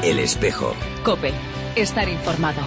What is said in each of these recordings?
El Espejo. COPE. Estar informado.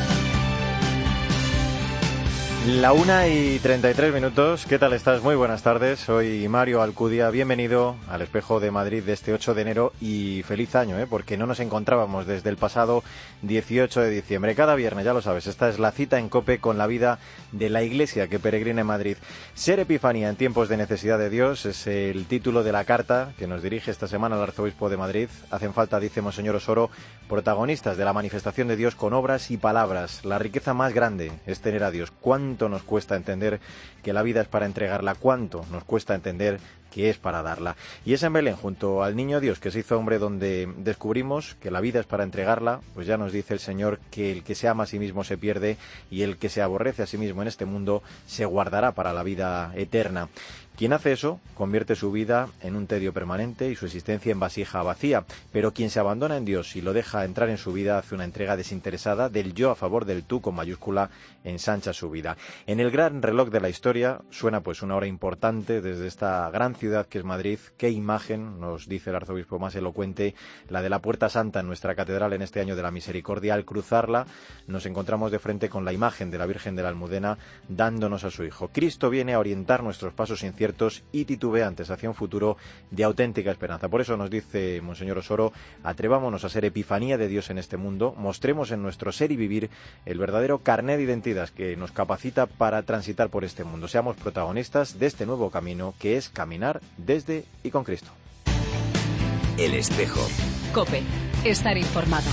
1:33. ¿Qué tal estás? Muy buenas tardes. Soy Mario Alcudia. Bienvenido al Espejo de Madrid de este 8 de enero y feliz año, porque no nos encontrábamos desde el pasado 18 de diciembre. Cada viernes, ya lo sabes, esta es la cita en COPE con la vida de la Iglesia que peregrina en Madrid. Ser Epifanía en tiempos de necesidad de Dios es el título de la carta que nos dirige esta semana el Arzobispo de Madrid. Hacen falta, dice Monseñor Osoro, protagonistas de la manifestación de Dios con obras y palabras. La riqueza más grande es tener a Dios. ¿Cuánto nos cuesta entender que la vida es para entregarla? ¿Cuánto nos cuesta entender que es para darla? Y es en Belén, junto al Niño Dios que se hizo hombre, donde descubrimos que la vida es para entregarla. Pues ya nos dice el Señor que el que se ama a sí mismo se pierde y el que se aborrece a sí mismo en este mundo se guardará para la vida eterna. Quien hace eso convierte su vida en un tedio permanente y su existencia en vasija vacía, pero quien se abandona en Dios y lo deja entrar en su vida hace una entrega desinteresada del yo a favor del tú con mayúscula, ensancha su vida. En el gran reloj de la historia suena pues una hora importante desde esta gran ciudad que es Madrid. Qué imagen, nos dice el arzobispo más elocuente, la de la Puerta Santa en nuestra catedral en este año de la Misericordia. Al cruzarla nos encontramos de frente con la imagen de la Virgen de la Almudena dándonos a su Hijo. Cristo viene a orientar nuestros pasos inciertos y titubeantes hacia un futuro de auténtica esperanza. Por eso nos dice Monseñor Osoro, atrevámonos a ser epifanía de Dios en este mundo, mostremos en nuestro ser y vivir el verdadero carné de identidad que nos capacita para transitar por este mundo. Seamos protagonistas de este nuevo camino que es caminar desde y con Cristo. El Espejo. COPE. Estar informado.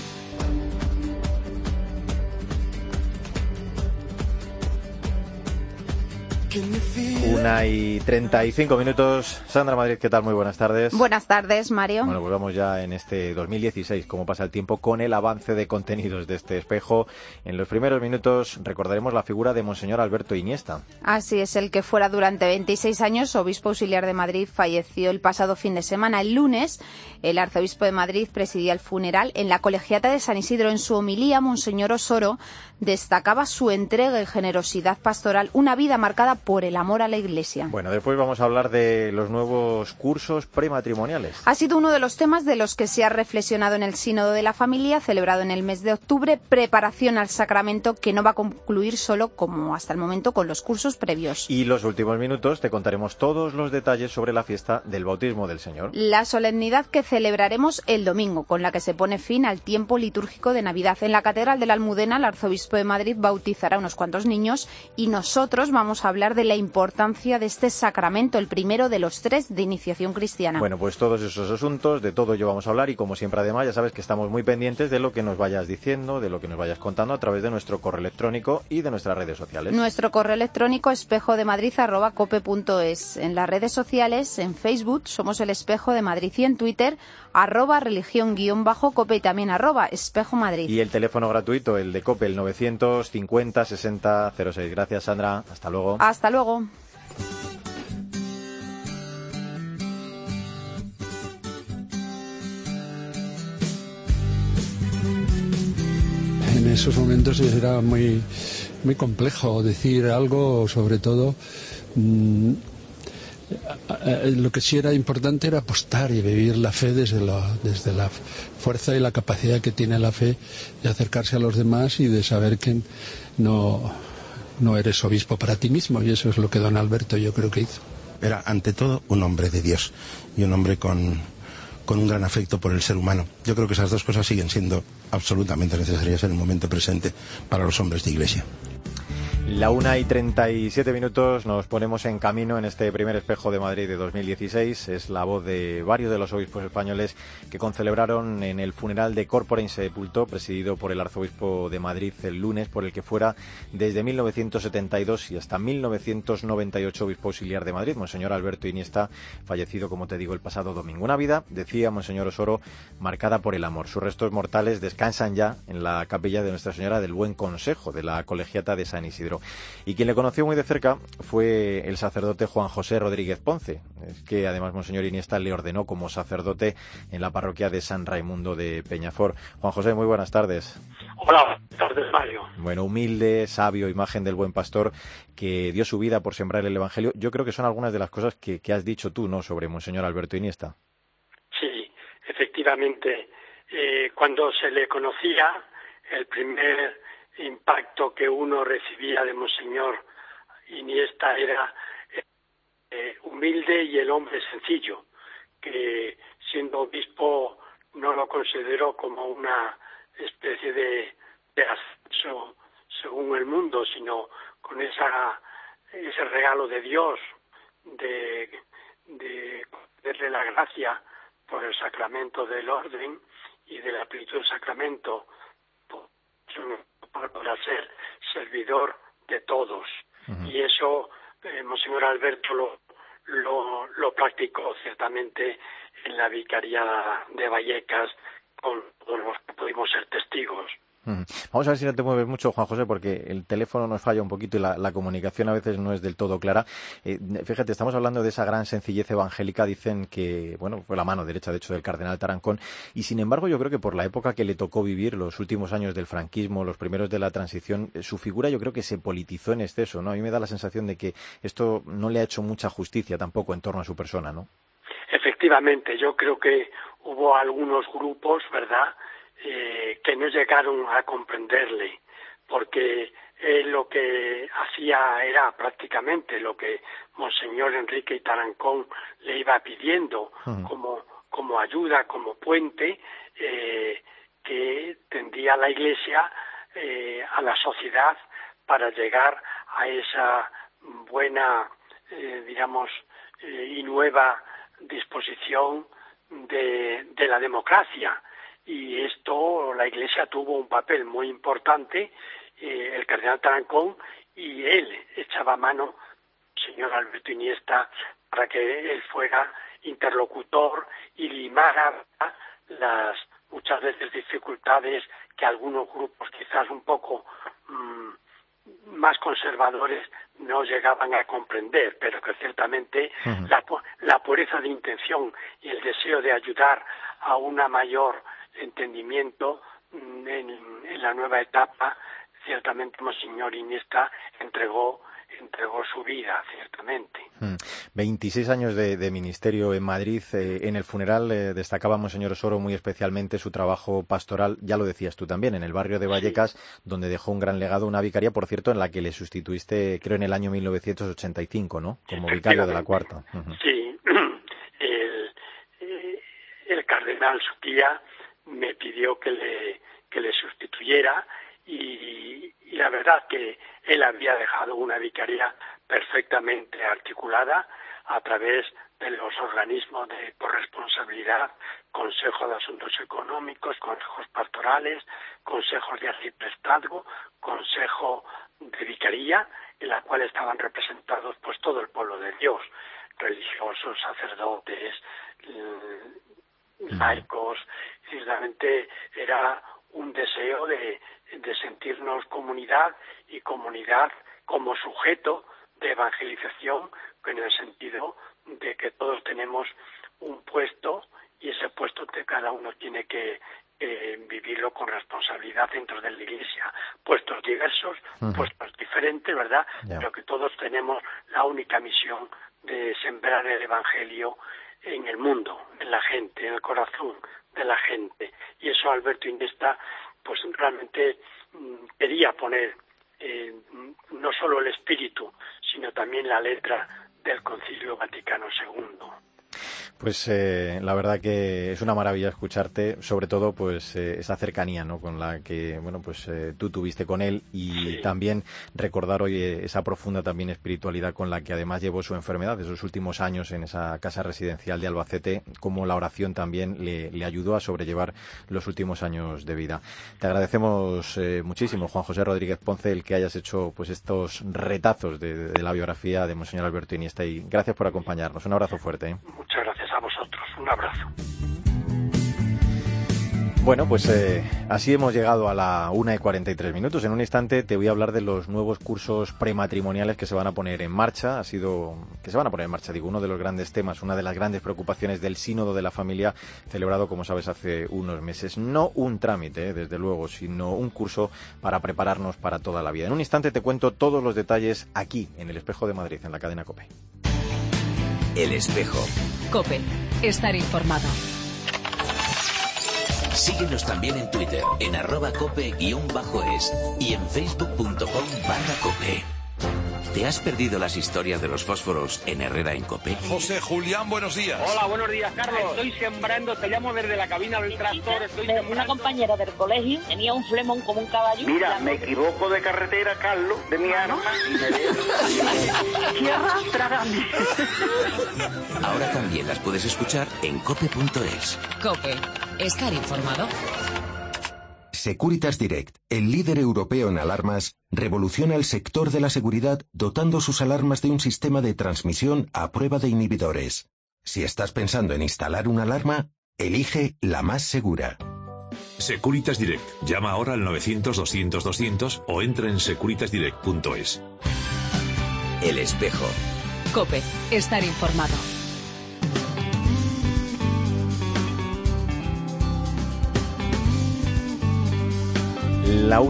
1:35. Sandra Madrid, ¿qué tal? Muy buenas tardes. Buenas tardes, Mario. Bueno, pues vamos ya en este 2016, cómo pasa el tiempo, con el avance de contenidos de este espejo. En los primeros minutos recordaremos la figura de Monseñor Alberto Iniesta. Así es, el que fuera durante 26 años obispo auxiliar de Madrid falleció el pasado fin de semana. El lunes, el arzobispo de Madrid presidía el funeral en la Colegiata de San Isidro. En su homilía, Monseñor Osoro destacaba su entrega y generosidad pastoral, una vida marcada por el amor a la Iglesia. Bueno, después vamos a hablar de los nuevos cursos prematrimoniales. Ha sido uno de los temas de los que se ha reflexionado en el Sínodo de la Familia, celebrado en el mes de octubre, preparación al sacramento, que no va a concluir solo, como hasta el momento, con los cursos previos. Y los últimos minutos te contaremos todos los detalles sobre la fiesta del bautismo del Señor. La solemnidad que celebraremos el domingo, con la que se pone fin al tiempo litúrgico de Navidad. En la Catedral de la Almudena, el arzobispo de Madrid bautizará a unos cuantos niños y nosotros vamos a hablar de la importancia de este sacramento, el primero de los 3 de iniciación cristiana. Bueno, pues todos esos asuntos, de todo ello vamos a hablar y como siempre además ya sabes que estamos muy pendientes de lo que nos vayas diciendo, de lo que nos vayas contando a través de nuestro correo electrónico y de nuestras redes sociales. Nuestro correo electrónico espejodemadrid@cope.es. En las redes sociales, en Facebook somos el Espejo de Madrid y en Twitter @religión_cope y también @espejomadrid. Y el teléfono gratuito, el de COPE, el 950 60 06. Gracias, Sandra. Hasta luego. Hasta luego. En esos momentos era muy complejo decir algo, sobre todo lo que sí era importante era apostar y vivir la fe desde la fuerza y la capacidad que tiene la fe de acercarse a los demás y de saber que no eres obispo para ti mismo, y eso es lo que don Alberto yo creo que hizo. Era ante todo un hombre de Dios y un hombre con un gran afecto por el ser humano. Yo creo que esas dos cosas siguen siendo absolutamente necesarias en el momento presente para los hombres de Iglesia. 1:37. Nos ponemos en camino en este primer espejo de Madrid de 2016. Es la voz de varios de los obispos españoles que concelebraron en el funeral de Corpora in Sepulto, presidido por el arzobispo de Madrid el lunes, por el que fuera desde 1972 y hasta 1998 obispo auxiliar de Madrid, Monseñor Alberto Iniesta, fallecido, como te digo, el pasado domingo. Una vida, decía Monseñor Osoro, marcada por el amor. Sus restos mortales descansan ya en la capilla de Nuestra Señora del Buen Consejo de la Colegiata de San Isidro. Y quien le conoció muy de cerca fue el sacerdote Juan José Rodríguez Ponce, que además Monseñor Iniesta le ordenó como sacerdote en la parroquia de San Raimundo de Peñafort. Juan José, muy buenas tardes. Hola, buenas tardes, Mario. Bueno, humilde, sabio, imagen del buen pastor que dio su vida por sembrar el Evangelio. Yo creo que son algunas de las cosas que has dicho tú, ¿no?, sobre Monseñor Alberto Iniesta. Sí, efectivamente, Cuando se le conocía, el primer impacto que uno recibía de Monseñor Iniesta era humilde y el hombre sencillo, que siendo obispo no lo consideró como una especie de ascenso según el mundo, sino con ese regalo de Dios de darle la gracia por el sacramento del orden y de la plenitud del sacramento para ser servidor de todos. Y eso Monseñor Alberto lo practicó ciertamente en la vicaría de Vallecas, con todos los que pudimos ser testigos. Vamos a ver si no te mueves mucho, Juan José, porque el teléfono nos falla un poquito y la comunicación a veces no es del todo clara. Fíjate, estamos hablando de esa gran sencillez evangélica, dicen que, bueno, fue la mano derecha, de hecho, del cardenal Tarancón, y sin embargo yo creo que por la época que le tocó vivir, los últimos años del franquismo, los primeros de la transición, su figura yo creo que se politizó en exceso, ¿no? A mí me da la sensación de que esto no le ha hecho mucha justicia tampoco en torno a su persona, ¿no? Efectivamente, yo creo que hubo algunos grupos, ¿verdad?, que no llegaron a comprenderle, porque él lo que hacía era prácticamente lo que Monseñor Enrique y Tarancón le iba pidiendo como ayuda, como puente que tendía la Iglesia a la sociedad para llegar a esa buena, y nueva disposición de la democracia. Y esto, la Iglesia tuvo un papel muy importante, el cardenal Tarancón, y él echaba mano, señor Alberto Iniesta, para que él fuera interlocutor y limara las muchas veces dificultades que algunos grupos quizás un poco más conservadores no llegaban a comprender, pero que ciertamente la pureza de intención y el deseo de ayudar a una mayor entendimiento en la nueva etapa, ciertamente Monseñor Iniesta entregó su vida, ciertamente. 26 años de ministerio en Madrid. En el funeral destacaba Monseñor Osoro muy especialmente su trabajo pastoral, ya lo decías tú también, en el barrio de Vallecas, donde dejó un gran legado, una vicaría, por cierto, en la que le sustituiste, creo, en el año 1985, ¿no?, como vicario de la Cuarta. Sí, el cardenal, su tía, me pidió que le sustituyera y la verdad que él había dejado una vicaría perfectamente articulada a través de los organismos de corresponsabilidad, Consejo de Asuntos Económicos, consejos pastorales, consejos de arciprestazgo, consejo de vicaría, en la cual estaban representados pues todo el pueblo de Dios, religiosos, sacerdotes, laicos. Ciertamente era un deseo de sentirnos comunidad y comunidad como sujeto de evangelización, en el sentido de que todos tenemos un puesto y ese puesto cada uno tiene que vivirlo con responsabilidad dentro de la Iglesia. Puestos diversos, puestos diferentes, ¿verdad? Pero que todos tenemos la única misión de sembrar el Evangelio en el mundo, en la gente, en el corazón de la gente. Y eso Alberto Iniesta pues realmente quería poner no solo el espíritu, sino también la letra del Concilio Vaticano II. Pues la verdad que es una maravilla escucharte, sobre todo pues esa cercanía, ¿no?, con la que tú tuviste con él, y también recordar hoy esa profunda también espiritualidad con la que además llevó su enfermedad esos últimos años en esa casa residencial de Albacete, como la oración también le ayudó a sobrellevar los últimos años de vida. Te agradecemos muchísimo, Juan José Rodríguez Ponce, el que hayas hecho pues estos retazos de la biografía de Monseñor Alberto Iniesta, y gracias por acompañarnos. Un abrazo fuerte. Muchas gracias a vosotros. Un abrazo. Bueno, pues así hemos llegado a la 1:43. En un instante te voy a hablar de los nuevos cursos prematrimoniales que se van a poner en marcha. Uno de los grandes temas, una de las grandes preocupaciones del Sínodo de la Familia, celebrado, como sabes, hace unos meses. No un trámite, desde luego, sino un curso para prepararnos para toda la vida. En un instante te cuento todos los detalles aquí, en El Espejo de Madrid, en la cadena COPE. El Espejo. COPE. Estar informado. Síguenos también en Twitter, en @cope_es y en facebook.com/cope. ¿Te has perdido las historias de los fósforos en Herrera en Cope? José Julián, buenos días. Hola, buenos días, Carlos. Estoy sembrando, te llamo desde la cabina del tractor. Una compañera del colegio tenía un flemón como un caballo. Mira, me equivoco de carretera, Carlos, de mi arma, y me dejo. ¡Qué arrastra! Ahora también las puedes escuchar en cope.es. Cope, estar informado. Securitas Direct, el líder europeo en alarmas, revoluciona el sector de la seguridad dotando sus alarmas de un sistema de transmisión a prueba de inhibidores. Si estás pensando en instalar una alarma, elige la más segura. Securitas Direct. Llama ahora al 900-200-200 o entra en securitasdirect.es. El Espejo. Cope, estar informado. La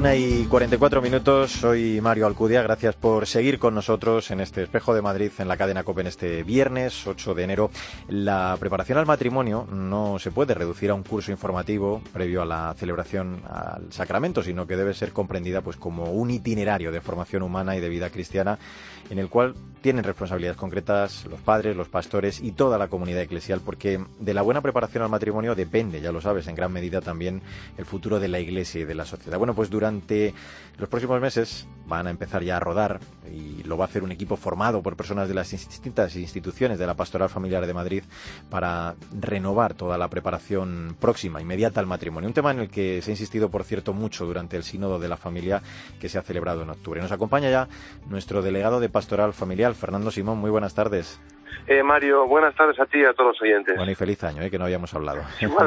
1:44, soy Mario Alcudia, gracias por seguir con nosotros en este Espejo de Madrid, en la cadena COPE, en este viernes 8 de enero. La preparación al matrimonio no se puede reducir a un curso informativo previo a la celebración al sacramento, sino que debe ser comprendida pues como un itinerario de formación humana y de vida cristiana, en el cual tienen responsabilidades concretas los padres, los pastores y toda la comunidad eclesial, porque de la buena preparación al matrimonio depende, ya lo sabes, en gran medida también el futuro de la Iglesia y de la sociedad. Bueno, pues durante los próximos meses van a empezar ya a rodar, y lo va a hacer un equipo formado por personas de las distintas instituciones de la Pastoral Familiar de Madrid para renovar toda la preparación próxima, inmediata al matrimonio. Un tema en el que se ha insistido, por cierto, mucho durante el Sínodo de la Familia que se ha celebrado en octubre. Nos acompaña ya nuestro delegado de Pastoral Familiar, Fernando Simón. Muy buenas tardes. Mario, buenas tardes a ti y a todos los oyentes. Bueno, y feliz año, que no habíamos hablado.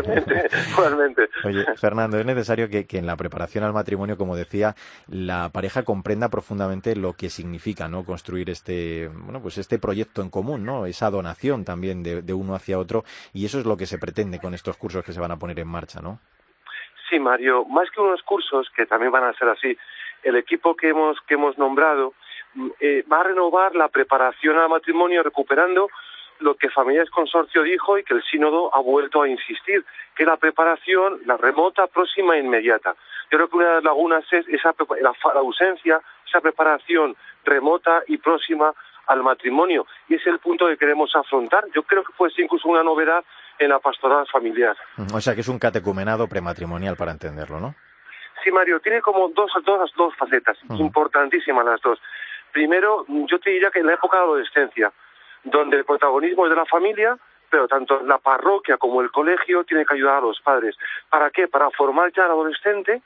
Igualmente. Oye, Fernando, es necesario que en la preparación al matrimonio, como decía, la pareja comprenda profundamente lo que significa, ¿no?, construir este proyecto en común, ¿no?, esa donación también de uno hacia otro, y eso es lo que se pretende con estos cursos que se van a poner en marcha, ¿no? Sí, Mario, más que unos cursos, que también van a ser así, el equipo que hemos nombrado va a renovar la preparación al matrimonio, recuperando lo que Familias Consorcio dijo y que el Sínodo ha vuelto a insistir, que la preparación, la remota, próxima e inmediata. Yo creo que una de las lagunas es la ausencia, esa preparación remota y próxima al matrimonio, y es el punto que queremos afrontar. Yo creo que puede ser incluso una novedad en la pastoral familiar. O sea, que es un catecumenado prematrimonial, para entenderlo, ¿no? Sí, Mario, tiene como dos facetas, importantísimas las dos. Primero, yo te diría que en la época de la adolescencia, donde el protagonismo es de la familia, pero tanto la parroquia como el colegio tiene que ayudar a los padres. ¿Para qué? Para formar ya al adolescente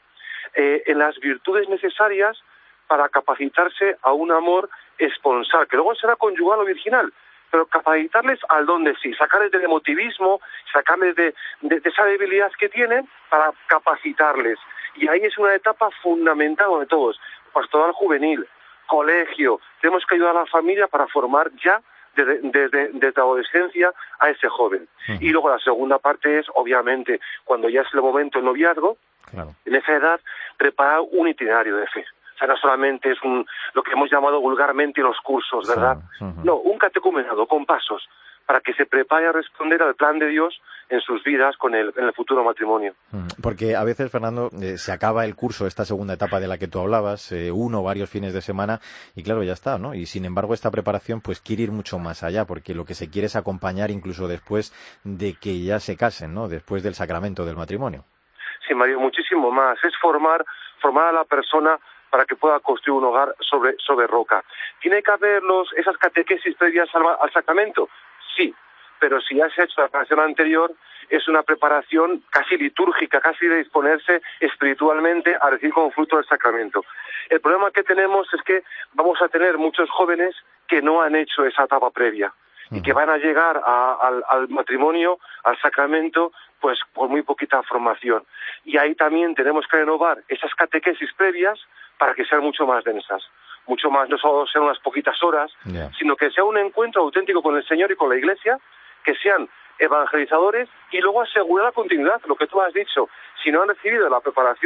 en las virtudes necesarias para capacitarse a un amor esponsal, que luego será conyugal o virginal, pero capacitarles al don de sí, sacarles del emotivismo, sacarles de esa debilidad que tienen para capacitarles. Y ahí es una etapa fundamental de todos, pastoral juvenil, colegio. Tenemos que ayudar a la familia para formar ya desde la adolescencia a ese joven. Y luego la segunda parte es, obviamente, cuando ya es el momento del noviazgo, en esa edad, preparar un itinerario de fe. O sea, no solamente es lo que hemos llamado vulgarmente los cursos, ¿verdad? No, un catecumenado con pasos para que se prepare a responder al plan de Dios en sus vidas en el futuro matrimonio. Porque a veces, Fernando, se acaba el curso, esta segunda etapa de la que tú hablabas, uno o varios fines de semana, y claro, ya está, ¿no? Y sin embargo, esta preparación pues quiere ir mucho más allá, porque lo que se quiere es acompañar incluso después de que ya se casen, ¿no?, después del sacramento del matrimonio. Sí, Mario, muchísimo más. Es formar a la persona para que pueda construir un hogar sobre roca. ¿Tiene que haber esas catequesis previas al sacramento? Sí, pero si ya se ha hecho la preparación anterior, es una preparación casi litúrgica, casi de disponerse espiritualmente a recibir como fruto del sacramento. El problema que tenemos es que vamos a tener muchos jóvenes que no han hecho esa etapa previa y que van a llegar al matrimonio, al sacramento, pues por muy poquita formación. Y ahí también tenemos que renovar esas catequesis previas para que sean mucho más densas. Mucho más, no solo sean unas poquitas horas, sino que sea un encuentro auténtico con el Señor y con la Iglesia, que sean evangelizadores y luego asegurar la continuidad, lo que tú has dicho. Si no han recibido la preparación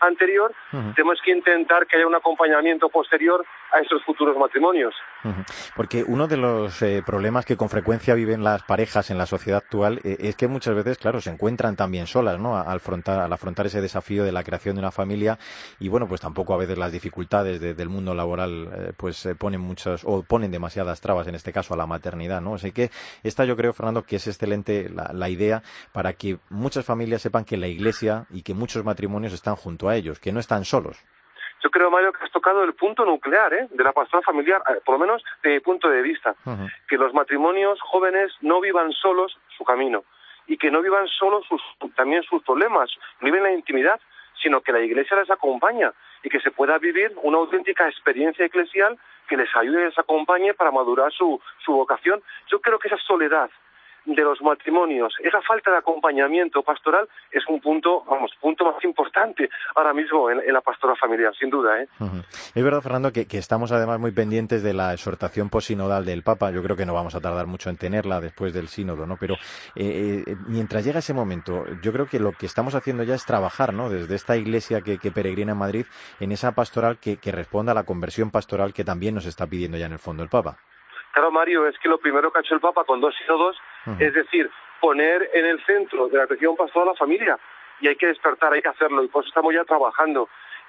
anterior, tenemos que intentar que haya un acompañamiento posterior a esos futuros matrimonios. Porque uno de los problemas que con frecuencia viven las parejas en la sociedad actual es que muchas veces, claro, se encuentran también solas, ¿no? Al afrontar ese desafío de la creación de una familia, y bueno, pues tampoco a veces las dificultades del mundo laboral ponen demasiadas trabas, en este caso a la maternidad, ¿no? Así que esta yo creo, Fernando, que es excelente la idea para que muchas familias sepan que la Iglesia y que muchos matrimonios están junto a ellos, que no están solos. Yo creo, Mario, que has tocado el punto nuclear de la pastoral familiar, por lo menos desde mi punto de vista. Que los matrimonios jóvenes no vivan solos su camino y que no vivan solos también sus problemas, no viven la intimidad, sino que la Iglesia les acompaña y que se pueda vivir una auténtica experiencia eclesial que les ayude y les acompañe para madurar su vocación. Yo creo que esa soledad de los matrimonios, esa falta de acompañamiento pastoral es un punto más importante ahora mismo en la pastoral familiar, sin duda. Es verdad, Fernando, que estamos además muy pendientes de la exhortación posinodal del Papa. Yo creo que no vamos a tardar mucho en tenerla después del sínodo, ¿no? Pero mientras llega ese momento, yo creo que lo que estamos haciendo ya es trabajar, ¿no? Desde esta Iglesia que peregrina en Madrid, en esa pastoral que responda a la conversión pastoral que también nos está pidiendo ya en el fondo el Papa. Claro, Mario, es que lo primero que ha hecho el Papa con 2 sínodos es decir, poner en el centro de la atención pastoral a la familia, y hay que despertar, hay que hacerlo, y por eso estamos ya trabajando.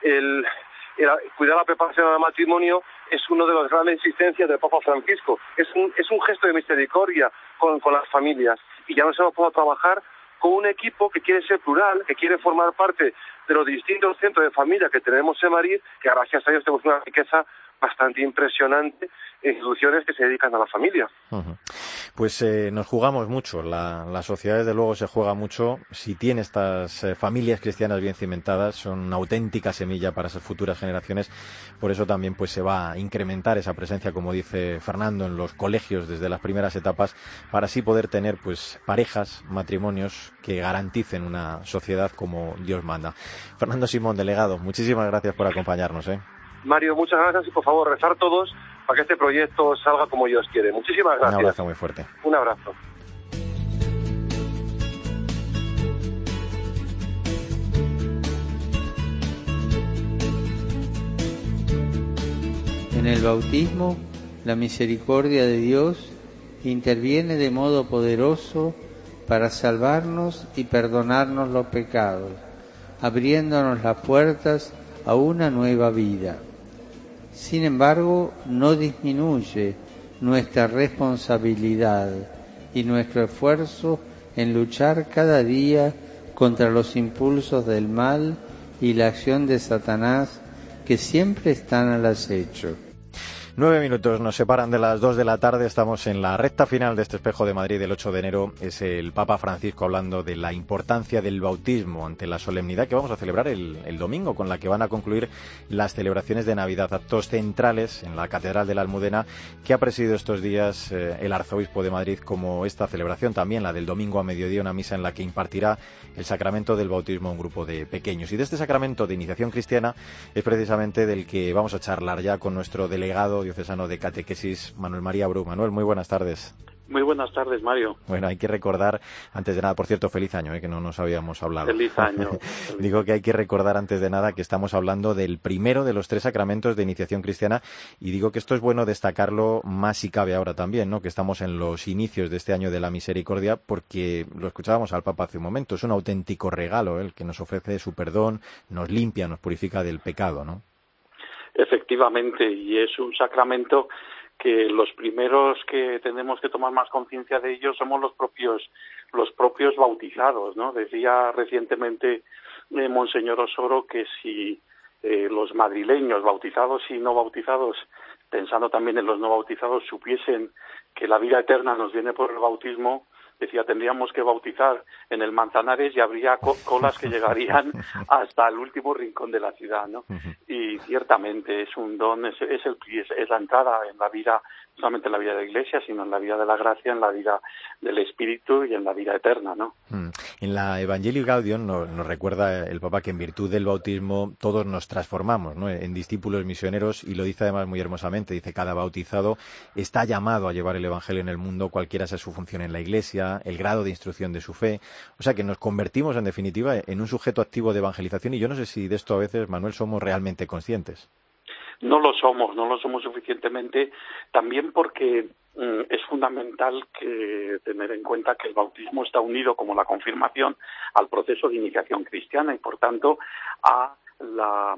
Cuidar la preparación al matrimonio es una de las grandes insistencias del Papa Francisco, es un gesto de misericordia con las familias, y ya nos hemos podido trabajar con un equipo que quiere ser plural, que quiere formar parte de los distintos centros de familia que tenemos en Madrid, que gracias a ellos tenemos una riqueza bastante impresionante en instituciones que se dedican a la familia. Pues nos jugamos mucho, la sociedad desde luego se juega mucho. Si tiene estas familias cristianas bien cimentadas, son una auténtica semilla para esas futuras generaciones. Por eso también pues se va a incrementar esa presencia, como dice Fernando, en los colegios desde las primeras etapas, para así poder tener pues parejas, matrimonios que garanticen una sociedad como Dios manda. Fernando Simón, delegado, muchísimas gracias por acompañarnos. Mario, muchas gracias, y por favor, rezar todos para que este proyecto salga como Dios quiere. Muchísimas gracias. Un abrazo muy fuerte. Un abrazo. En el bautismo, la misericordia de Dios interviene de modo poderoso para salvarnos y perdonarnos los pecados, abriéndonos las puertas a una nueva vida. Sin embargo, no disminuye nuestra responsabilidad y nuestro esfuerzo en luchar cada día contra los impulsos del mal y la acción de Satanás que siempre están al acecho. 9 minutos nos separan de las 2 de la tarde, estamos en la recta final de este Espejo de Madrid del 8 de enero. Es el Papa Francisco hablando de la importancia del bautismo ante la solemnidad que vamos a celebrar el domingo, con la que van a concluir las celebraciones de Navidad, actos centrales en la Catedral de la Almudena, que ha presidido estos días el arzobispo de Madrid, como esta celebración también, la del domingo a mediodía, una misa en la que impartirá el sacramento del bautismo a un grupo de pequeños. Y de este sacramento de iniciación cristiana es precisamente del que vamos a charlar ya con nuestro delegado diocesano de catequesis, Manuel María Bru. Manuel, muy buenas tardes. Muy buenas tardes, Mario. Bueno, hay que recordar, antes de nada, por cierto, feliz año, que no nos habíamos hablado. Feliz año. Digo que hay que recordar antes de nada que estamos hablando del primero de los 3 sacramentos de iniciación cristiana, y digo que esto es bueno destacarlo más si cabe ahora también, ¿no? Que estamos en los inicios de este año de la misericordia, porque lo escuchábamos al Papa hace un momento, es un auténtico regalo el que nos ofrece su perdón, nos limpia, nos purifica del pecado, ¿no? Efectivamente, y es un sacramento que los primeros que tenemos que tomar más conciencia de ello somos los propios bautizados, ¿no? Decía recientemente Monseñor Osoro que si los madrileños, bautizados y no bautizados, pensando también en los no bautizados, supiesen que la vida eterna nos viene por el bautismo, decía, tendríamos que bautizar en el Manzanares y habría colas que llegarían hasta el último rincón de la ciudad, ¿no? Y ciertamente es un don, es la entrada en la vida solamente en la vida de la Iglesia, sino en la vida de la gracia, en la vida del Espíritu y en la vida eterna, ¿no? En la Evangelii Gaudium nos recuerda el Papa que en virtud del bautismo todos nos transformamos, ¿no?, en discípulos misioneros, y lo dice además muy hermosamente. Dice: cada bautizado está llamado a llevar el Evangelio en el mundo, cualquiera sea su función en la Iglesia, el grado de instrucción de su fe. O sea que nos convertimos en definitiva en un sujeto activo de evangelización, y yo no sé si de esto a veces, Manuel, somos realmente conscientes. No lo somos suficientemente, también porque es fundamental que tener en cuenta que el bautismo está unido, como la confirmación, al proceso de iniciación cristiana y, por tanto, a la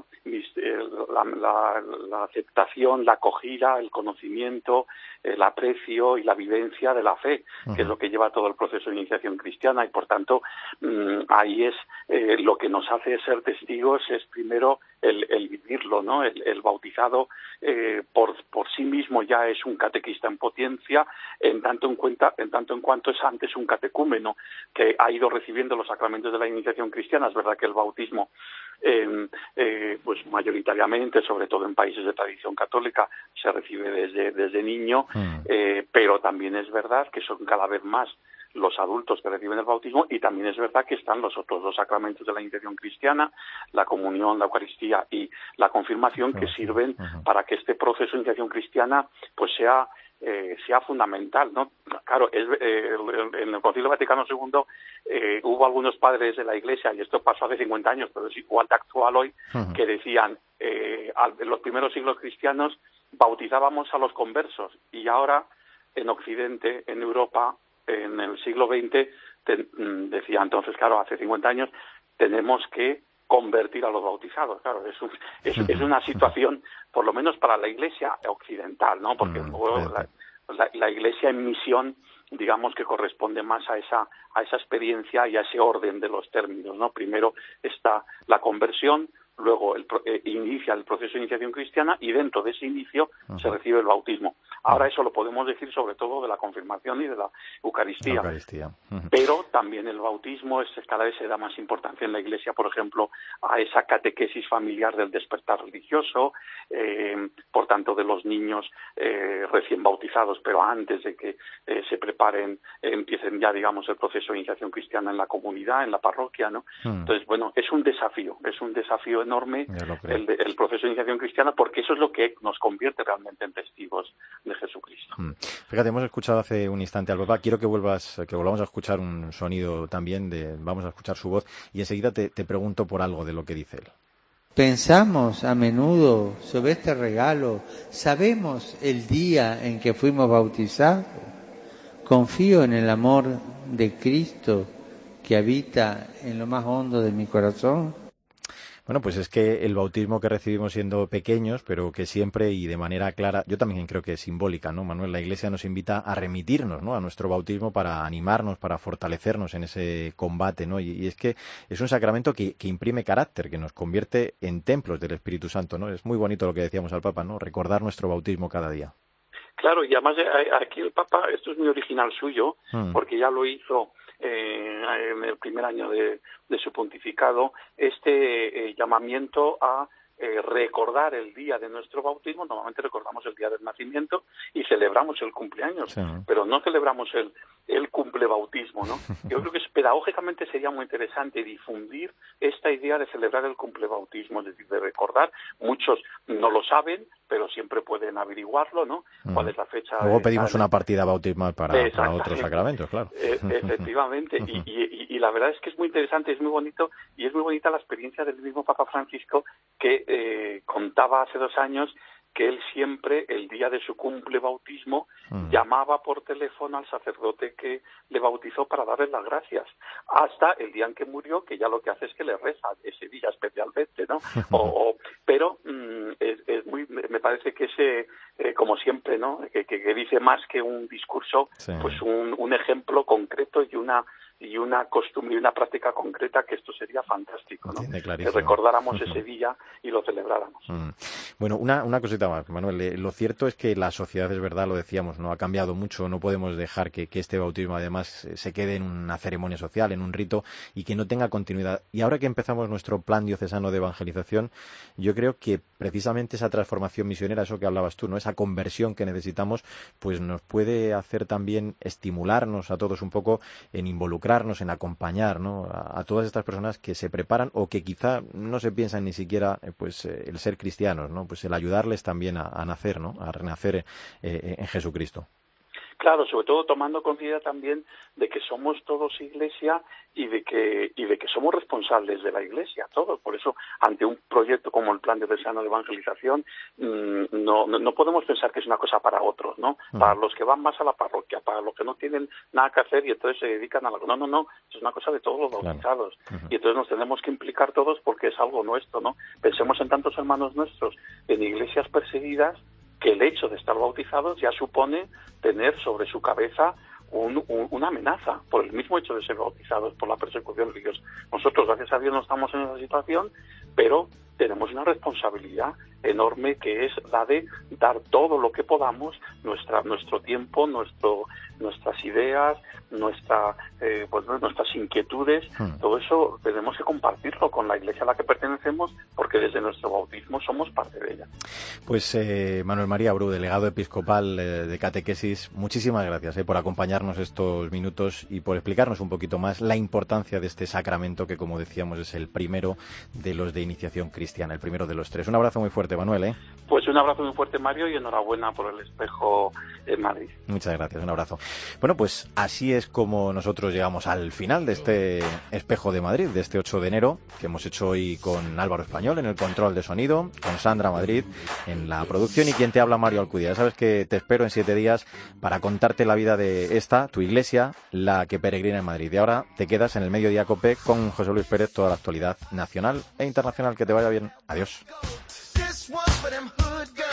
aceptación, la acogida, el conocimiento, el aprecio y la vivencia de la fe, que es lo que lleva todo el proceso de iniciación cristiana, y por tanto ahí es lo que nos hace ser testigos, es primero el vivirlo, ¿no? El bautizado por sí mismo ya es un catequista en potencia, en tanto en cuanto es antes un catecúmeno que ha ido recibiendo los sacramentos de la iniciación cristiana. Es verdad que el bautismo pues mayoritariamente, sobre todo en países de tradición católica, se recibe desde niño, pero también es verdad que son cada vez más los adultos que reciben el bautismo, y también es verdad que están los otros dos sacramentos de la iniciación cristiana, la comunión, la Eucaristía y la confirmación, que sirven para que este proceso de iniciación cristiana pues sea fundamental, ¿no? Claro, en el Concilio Vaticano II hubo algunos padres de la Iglesia, y esto pasó hace 50 años, pero es igual de actual hoy, que decían, en los primeros siglos cristianos bautizábamos a los conversos, y ahora en Occidente, en Europa, en el siglo XX, decía entonces, claro, hace 50 años, tenemos que convertir a los bautizados. Claro, es una situación, por lo menos para la Iglesia occidental, ¿no? Porque luego la Iglesia en misión, digamos que corresponde más a esa experiencia y a ese orden de los términos, ¿no? Primero está la conversión, luego inicia el proceso de iniciación cristiana, y dentro de ese inicio se recibe el bautismo. Ahora eso lo podemos decir sobre todo de la confirmación y de la Eucaristía. Pero también el bautismo cada vez se da más importancia en la Iglesia, por ejemplo, a esa catequesis familiar del despertar religioso, por tanto de los niños recién bautizados, pero antes de que se preparen, empiecen ya, digamos, el proceso de iniciación cristiana en la comunidad, en la parroquia, ¿no? Entonces, bueno, es un desafío enorme el proceso de iniciación cristiana, porque eso es lo que nos convierte realmente en testigos de Jesucristo. Fíjate, hemos escuchado hace un instante al Papa. Quiero que volvamos a escuchar un sonido también, vamos a escuchar su voz, y enseguida te pregunto por algo de lo que dice él. Pensamos a menudo sobre este regalo. ¿Sabemos el día en que fuimos bautizados? Confío en el amor de Cristo que habita en lo más hondo de mi corazón. Bueno, pues es que el bautismo que recibimos siendo pequeños, pero que siempre y de manera clara, yo también creo que es simbólica, ¿no, Manuel? La Iglesia nos invita a remitirnos, ¿no?, a nuestro bautismo para animarnos, para fortalecernos en ese combate, ¿no? Y es que es un sacramento que imprime carácter, que nos convierte en templos del Espíritu Santo, ¿no? Es muy bonito lo que decíamos al Papa, ¿no? Recordar nuestro bautismo cada día. Claro, y además aquí el Papa, esto es muy original suyo, porque ya lo hizo en el primer año de su pontificado, llamamiento a recordar el día de nuestro bautismo. Normalmente recordamos el día del nacimiento y celebramos el cumpleaños, pero no celebramos el cumplebautismo, ¿no? Yo creo que pedagógicamente sería muy interesante difundir esta idea de celebrar el cumplebautismo, es decir, de recordar. Muchos no lo saben, pero siempre pueden averiguarlo, ¿no? ¿Cuál es la fecha? Luego pedimos una partida bautismal para otros sacramentos, claro. Efectivamente, y la verdad es que es muy interesante, es muy bonito, y es muy bonita la experiencia del mismo Papa Francisco, que contaba hace 2 años que él siempre, el día de su cumplebautismo, llamaba por teléfono al sacerdote que le bautizó para darle las gracias, hasta el día en que murió, que ya lo que hace es que le reza ese día especialmente, ¿no? Pero me parece que ese, como siempre, ¿no?, que dice más que un discurso, pues un ejemplo concreto y una y una costumbre y una práctica concreta, que esto sería fantástico, ¿no? Que recordáramos ese día y lo celebráramos. Bueno, una cosita más, Manuel. Lo cierto es que la sociedad, es verdad, lo decíamos, no ha cambiado mucho. No podemos dejar que este bautismo, además, se quede en una ceremonia social, en un rito, y que no tenga continuidad. Y ahora que empezamos nuestro plan diocesano de evangelización, yo creo que precisamente esa transformación misionera, eso que hablabas tú, ¿no? Esa conversión que necesitamos, pues nos puede hacer también estimularnos a todos un poco en involucrarnos, en acompañar, ¿no? a todas estas personas que se preparan o que quizá no se piensan ni siquiera el ser cristianos, ¿no? Pues el ayudarles también a nacer, ¿no? A renacer en Jesucristo. Claro, sobre todo tomando conciencia también de que somos todos Iglesia y de que somos responsables de la Iglesia, todos. Por eso, ante un proyecto como el Plan Diocesano de Evangelización, no podemos pensar que es una cosa para otros, ¿no? Para los que van más a la parroquia, para los que no tienen nada que hacer y entonces se dedican a la... No, es una cosa de todos los bautizados. Y entonces nos tenemos que implicar todos porque es algo nuestro, ¿no? Pensemos en tantos hermanos nuestros en iglesias perseguidas, que el hecho de estar bautizados ya supone tener sobre su cabeza una amenaza por el mismo hecho de ser bautizados, por la persecución religiosa. Nosotros, gracias a Dios, no estamos en esa situación, pero tenemos una responsabilidad enorme, que es la de dar todo lo que podamos, nuestro tiempo, nuestras ideas, nuestras inquietudes, todo eso tenemos que compartirlo con la Iglesia a la que pertenecemos, porque desde nuestro bautismo somos parte de ella. Pues Manuel María Bru, delegado episcopal de catequesis, muchísimas gracias por acompañarnos estos minutos y por explicarnos un poquito más la importancia de este sacramento que, como decíamos, es el primero de los de iniciación cristiana, el primero de los 3. Un abrazo muy fuerte, Manuel. Pues un abrazo muy fuerte, Mario, y enhorabuena por el espejo en Madrid. Muchas gracias, un abrazo. Bueno, pues así es como nosotros llegamos al final de este espejo de Madrid, de este 8 de enero, que hemos hecho hoy con Álvaro Español en el control de sonido, con Sandra Madrid en la producción y quien te habla, Mario Alcudia. Ya sabes que te espero en 7 días para contarte la vida de tu iglesia, la que peregrina en Madrid. Y ahora te quedas en el Mediodía COPE con José Luis Pérez, toda la actualidad nacional e internacional. Que te vaya bien. Adiós.